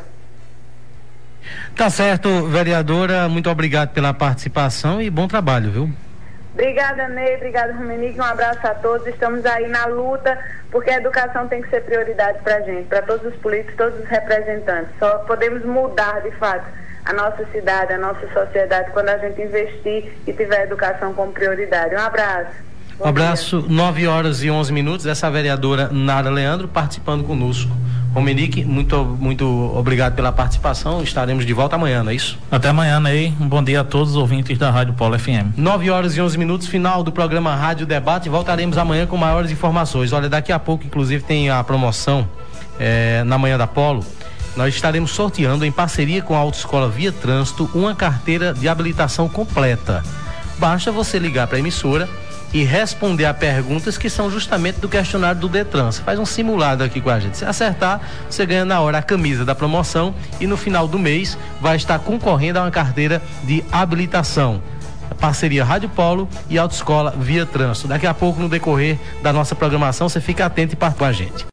Tá certo, vereadora, muito obrigado pela participação e bom trabalho, viu? Obrigada, Ney, obrigada, Rumenique, um abraço a todos, estamos aí na luta, porque a educação tem que ser prioridade para a gente, para todos os políticos, todos os representantes. Só podemos mudar, de fato, a nossa cidade, a nossa sociedade, quando a gente investir e tiver a educação como prioridade. Um abraço. Um abraço, nove horas e onze minutos, essa vereadora Nara Leandro participando conosco. Romenique, muito, muito obrigado pela participação, estaremos de volta amanhã, não é isso? Até amanhã, Ney, um bom dia a todos os ouvintes da Rádio Polo F M. nove horas e onze minutos, final do programa Rádio Debate, voltaremos amanhã com maiores informações. Olha, daqui a pouco, inclusive, tem a promoção eh, na manhã da Polo. Nós estaremos sorteando, em parceria com a Autoescola Via Trânsito, uma carteira de habilitação completa. Basta você ligar para a emissora e responder a perguntas que são justamente do questionário do Detran. Você faz um simulado aqui com a gente. Se acertar, você ganha na hora a camisa da promoção e no final do mês vai estar concorrendo a uma carteira de habilitação. Parceria Rádio Polo e Autoescola Via Trânsito. Daqui a pouco, no decorrer da nossa programação, você fica atento e parte com a gente.